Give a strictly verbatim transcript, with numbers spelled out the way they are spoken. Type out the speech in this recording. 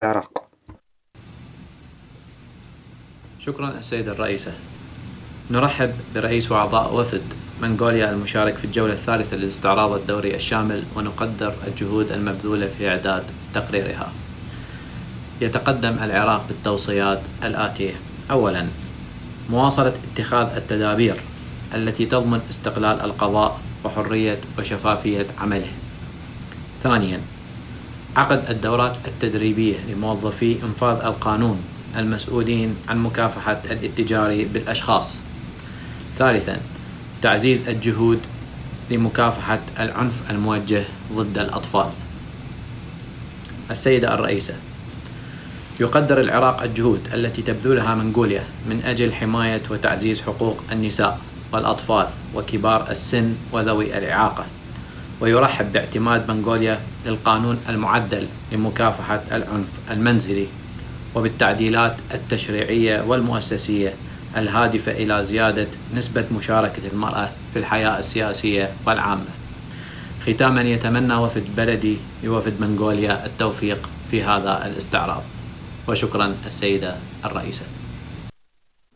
العراق. شكرا السيدة الرئيسة. نرحب برئيس وأعضاء وفد منغوليا المشارك في الجولة الثالثة للاستعراض الدوري الشامل، ونقدر الجهود المبذولة في إعداد تقريرها. يتقدم العراق بالتوصيات الآتية: أولاً، مواصلة اتخاذ التدابير التي تضمن استقلال القضاء وحرية وشفافية عمله. ثانياً، عقد الدورات التدريبية لموظفي إنفاذ القانون المسؤولين عن مكافحة الاتجار بالأشخاص. ثالثاً، تعزيز الجهود لمكافحة العنف الموجه ضد الأطفال. السيدة الرئيسة، يقدر العراق الجهود التي تبذلها منغوليا من أجل حماية وتعزيز حقوق النساء والأطفال وكبار السن وذوي الإعاقة، ويرحب باعتماد منغوليا للقانون المعدل لمكافحة العنف المنزلي وبالتعديلات التشريعية والمؤسسية الهادفة إلى زيادة نسبة مشاركة المرأة في الحياة السياسية والعامة. ختاماً، يتمنى وفد بلدي لوفد منغوليا التوفيق في هذا الاستعراض. وشكراً السيدة الرئيسة.